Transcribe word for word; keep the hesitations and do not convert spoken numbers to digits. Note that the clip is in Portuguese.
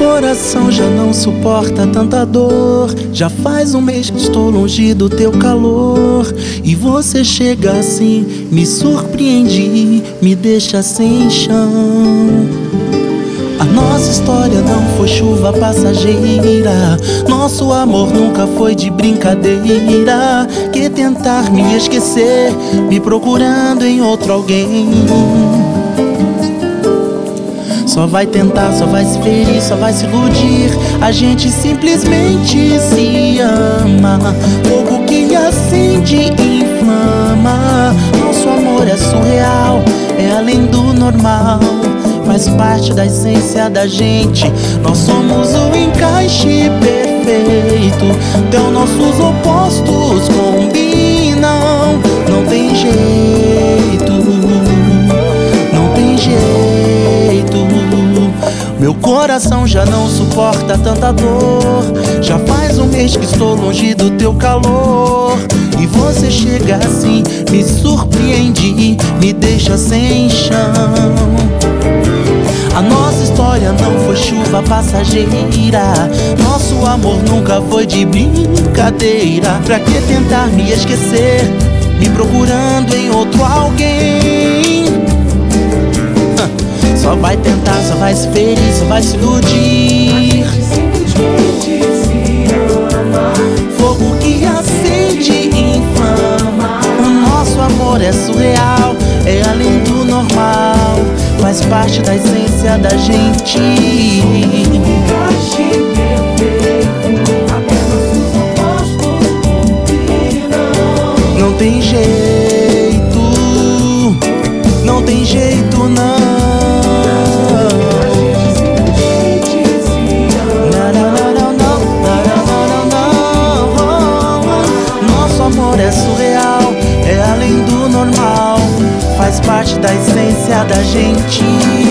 coração já não suporta tanta dor. Já faz um mês que estou longe do teu calor. E você chega assim, me surpreende, me deixa sem chão. A nossa história não foi chuva passageira. Nosso amor nunca foi de brincadeira. Que tentar me esquecer, me procurando em outro alguém. Só vai tentar, só vai se ferir, só vai se iludir. A gente simplesmente se ama. Fogo que acende e inflama. Nosso amor é surreal, é além do normal. Faz parte da essência da gente. Nós somos o encaixe perfeito. Então nossos opostos combinam. Não tem jeito, não tem jeito. Meu coração já não suporta tanta dor. Já faz um mês que estou longe do teu calor. E você chega assim, me surpreende, me deixa sem chão. A nossa história não foi chuva passageira. Nosso amor nunca foi de brincadeira. Pra que tentar me esquecer, me procurando em outro alguém? Só vai tentar, só vai se ferir, só vai se iludir. Fogo que acende e inflama. O nosso amor é surreal, é além do normal. Faz parte da essência da gente. Não tem jeito, não tem jeito não. É surreal, é além do normal. Faz parte da essência da gente.